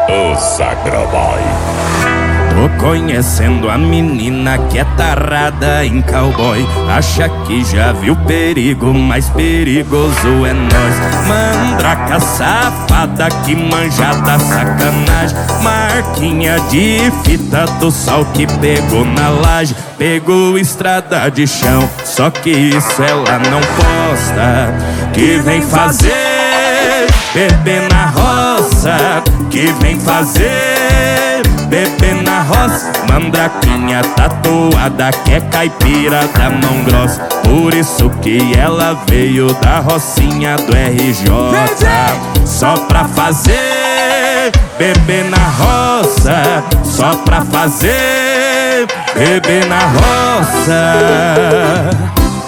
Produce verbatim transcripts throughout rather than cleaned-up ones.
O Sagraboy. Tô conhecendo a menina que é tarada em cowboy. Acha que já viu perigo, mas perigoso é nós. Mandraca safada que manja da sacanagem. Marquinha de fita do sol que pegou na laje. Pegou estrada de chão, só que isso ela não posta. Que vem fazer bebê na roça. Que vem fazer bebê na roça. Mandraquinha tatuada que é caipira da mão grossa. Por isso que ela veio da rocinha do R J. Só pra fazer bebê na roça. Só pra fazer bebê na roça.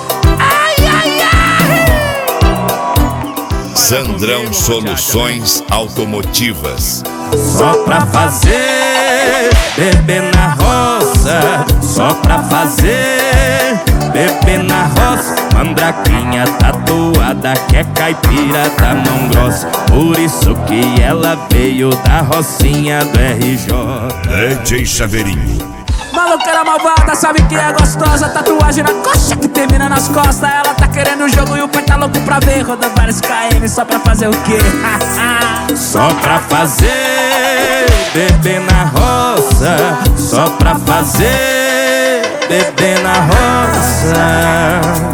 Sandrão Soluções Automotivas. Só pra fazer bebê na roça. Só pra fazer bebê na roça. Mandraquinha tatuada que é caipira da mão grossa. Por isso que ela veio da rocinha do R J. D J Chaveirinho. Maluqueira malvada, sabe que é gostosa. Tatuagem na coxa que termina nas costas. Ela tá querendo o jogo e o pai tá louco pra ver. Roda vários K M só pra fazer o quê? Só pra fazer bebê na roça. Só pra fazer bebê na roça.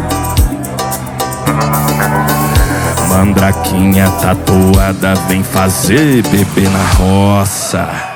Mandraquinha tatuada vem fazer bebê na roça.